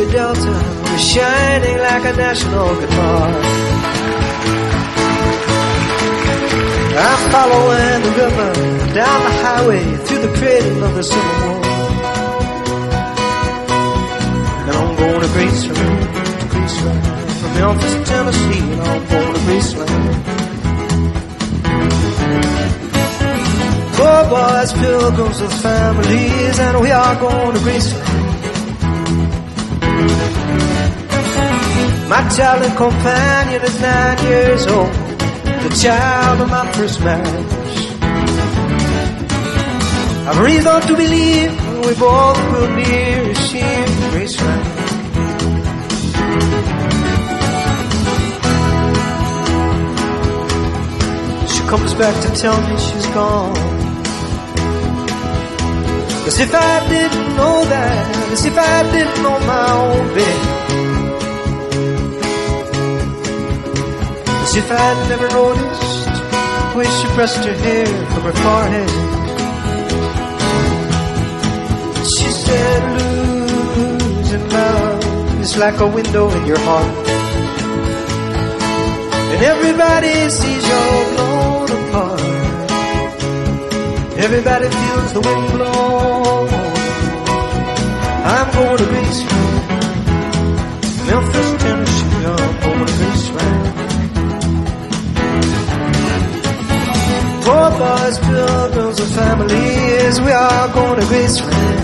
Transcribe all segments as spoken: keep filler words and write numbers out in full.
Mississippi Delta was shining like a national guitar. I'm following the river down the highway through the cradle of the Civil War. And I'm going to Graceland, to Graceland, from Memphis, Tennessee, and I'm going to Graceland. Poor boys, pilgrims with families, and we are going to Graceland. My traveling companion is nine years old, the child of my first marriage. I've reason to believe we both will be received in Graceland. She comes back to tell me she's gone. As if I didn't know that, as if I didn't know my own bed. As if I'd never noticed the way she pressed her hair from her forehead. She said, losing love is like a window in your heart, and everybody sees you're blown apart. Everybody feels the wind blow. I'm going to Graceland, Memphis, Tennessee. I'm going to Graceland. Poor boys, pilgrims, and families, we are going to Graceland.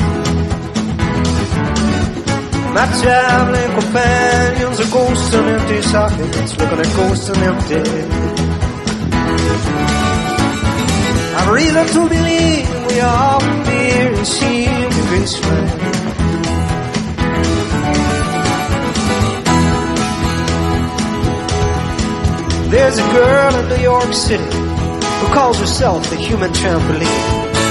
My traveling companions are ghosts and empty sockets, looking at ghosts and empty. I've reason to believe we all will be received in Graceland. There's a girl in New York City who calls herself the human trampoline.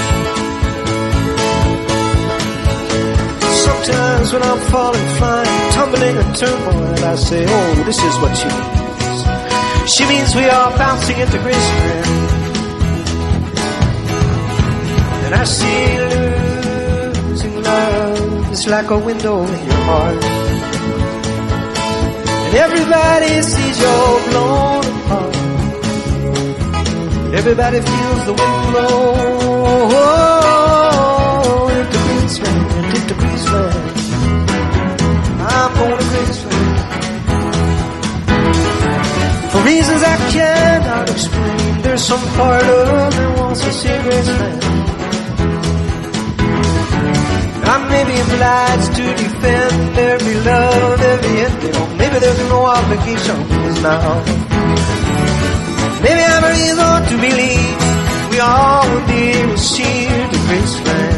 Sometimes when I'm falling, flying, tumbling in turmoil, I say, oh, this is what she means. She means we are bouncing into Graceland. And I see losing love is like a window in your heart, and everybody sees you're blown apart. Everybody feels the wind blow. Oh, into Graceland, into Graceland. I'm going to Graceland. For reasons I cannot explain, there's some part of me wants to see Graceland. I may be obliged to defend every love, every ending, or maybe there's no obligations now. Maybe I'm a reason to believe we all will be received in Graceland.